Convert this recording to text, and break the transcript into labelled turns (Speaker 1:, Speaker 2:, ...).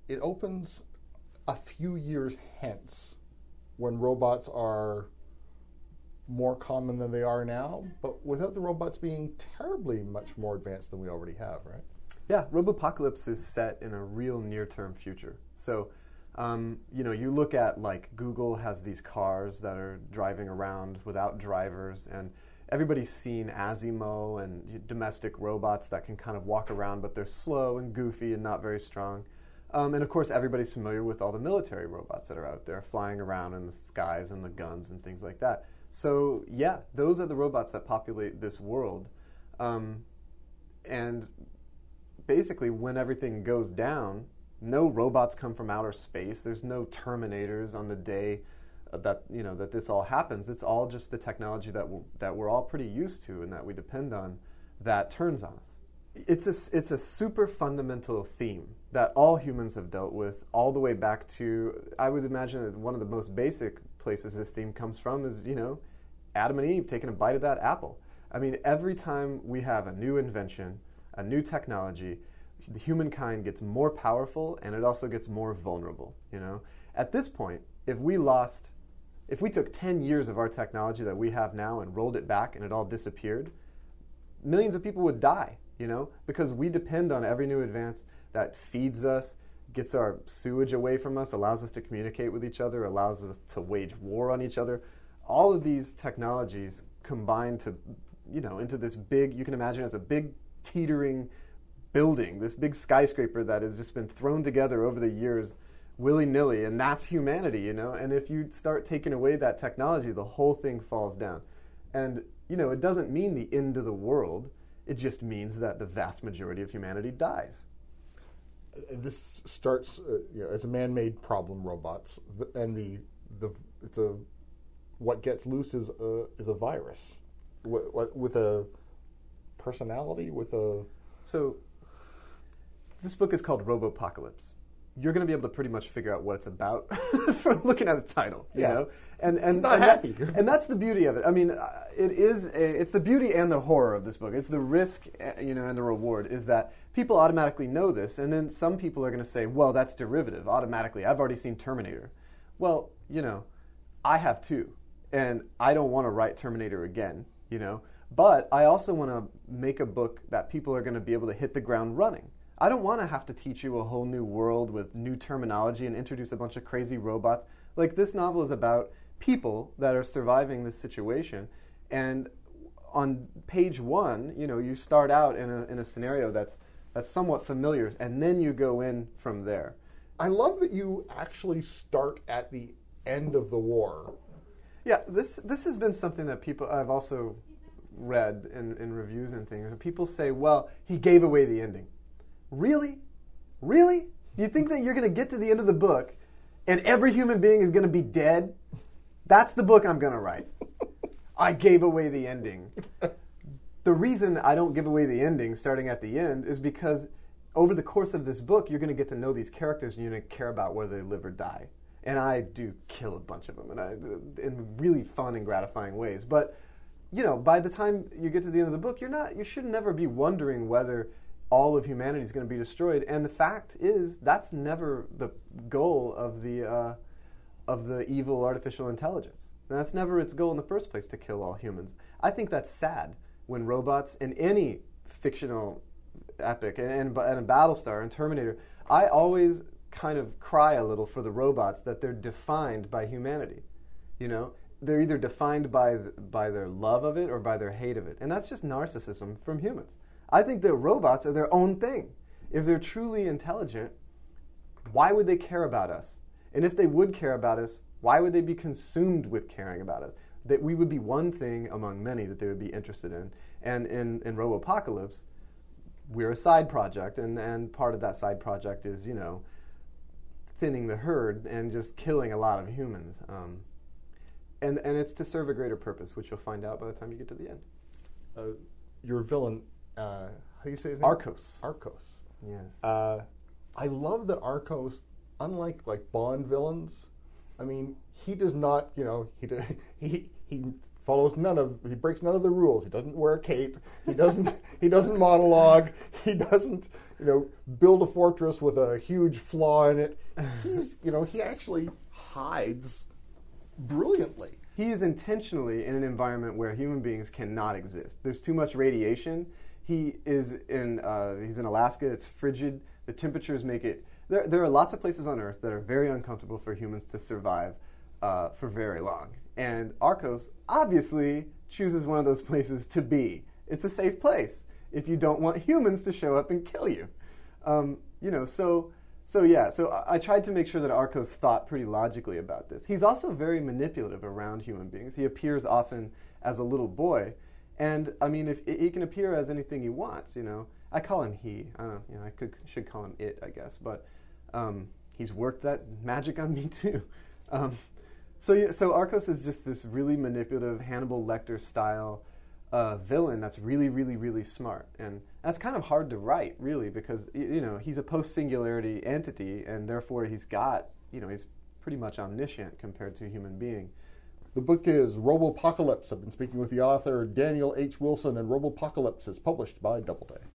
Speaker 1: it opens a few years hence when robots are more common than they are now, but without the robots being terribly much more advanced than we already have, right?
Speaker 2: Yeah, Robopocalypse is set in a real near-term future. So, you look at, like, Google has these cars that are driving around without drivers, and everybody's seen Asimo and domestic robots that can kind of walk around, but they're slow and goofy and not very strong. And of course, everybody's familiar with all the military robots that are out there flying around in the skies and the guns and things like that. So, yeah, those are the robots that populate this world. And basically, when everything goes down, no robots come from outer space. There's no Terminators on the day that this all happens. It's all just the technology that we're all pretty used to and that we depend on that turns on us. It's a super fundamental theme that all humans have dealt with all the way back to, I would imagine that one of the most basic places this theme comes from is, Adam and Eve taking a bite of that apple. I mean, every time we have a new invention, a new technology, the humankind gets more powerful and it also gets more vulnerable, At this point, if we took 10 years of our technology that we have now and rolled it back and it all disappeared, millions of people would die, because we depend on every new advance that feeds us, gets our sewage away from us, allows us to communicate with each other, allows us to wage war on each other. All of these technologies combine to, into this big, you can imagine as a big teetering building, this big skyscraper that has just been thrown together over the years willy-nilly, and that's humanity, And if you start taking away that technology, the whole thing falls down. And, it doesn't mean the end of the world. It just means that the vast majority of humanity dies.
Speaker 1: This starts, as a man-made problem, robots, and what gets loose is a virus with a personality,
Speaker 2: So, this book is called Robopocalypse. You're going to be able to pretty much figure out what it's about from looking at the title, you know? And
Speaker 1: happy.
Speaker 2: And that's the beauty of it. I mean, it's the beauty and the horror of this book. It's the risk, and the reward is that people automatically know this, and then some people are going to say, well, that's derivative, automatically. I've already seen Terminator. Well, I have too, and I don't want to write Terminator again, But I also want to make a book that people are going to be able to hit the ground running. I don't want to have to teach you a whole new world with new terminology and introduce a bunch of crazy robots. Like, this novel is about people that are surviving this situation. And on page 1, you start out in a scenario that's somewhat familiar, and then you go in from there.
Speaker 1: I love that you actually start at the end of the war.
Speaker 2: Yeah, this has been something that I've also read in reviews and things. And people say, well, he gave away the ending. Really? Really? You think that you're going to get to the end of the book and every human being is going to be dead? That's the book I'm going to write. I gave away the ending. The reason I don't give away the ending starting at the end is because over the course of this book, you're going to get to know these characters and you're going to care about whether they live or die. And I do kill a bunch of them in really fun and gratifying ways. But, by the time you get to the end of the book, you should never be wondering whether all of humanity is going to be destroyed. And the fact is, that's never the goal of the evil artificial intelligence. That's never its goal in the first place, to kill all humans. I think that's sad when robots in any fictional epic, and Battlestar and Terminator, I always kind of cry a little for the robots that they're defined by humanity. They're either defined by their love of it or by their hate of it. And that's just narcissism from humans. I think that robots are their own thing. If they're truly intelligent, why would they care about us? And if they would care about us, why would they be consumed with caring about us? That we would be one thing among many that they would be interested in. And in Robopocalypse, we're a side project, and part of that side project is, thinning the herd and just killing a lot of humans. And it's to serve a greater purpose, which you'll find out by the time you get to the end.
Speaker 1: Your villain, how do you say his name?
Speaker 2: Arcos.
Speaker 1: Arcos.
Speaker 2: Yes.
Speaker 1: I love that Arcos, unlike Bond villains, I mean, he does not, he He breaks none of the rules. He doesn't wear a cape. He doesn't monologue. He doesn't, build a fortress with a huge flaw in it. He actually hides brilliantly.
Speaker 2: He is intentionally in an environment where human beings cannot exist. There's too much radiation. He's in Alaska. It's frigid. The temperatures make it. There are lots of places on Earth that are very uncomfortable for humans to survive for very long. And Arcos obviously chooses one of those places to be. It's a safe place if you don't want humans to show up and kill you. So I tried to make sure that Arcos thought pretty logically about this. He's also very manipulative around human beings. He appears often as a little boy, and if he can appear as anything he wants. I call him he. I don't know. I should call him it, I guess. But he's worked that magic on me too. So Arcos is just this really manipulative Hannibal Lecter style villain that's really, really, really smart, and that's kind of hard to write, really, because he's a post-singularity entity, and therefore he's pretty much omniscient compared to a human being.
Speaker 1: The book is Robopocalypse. I've been speaking with the author Daniel H. Wilson, and Robopocalypse is published by Doubleday.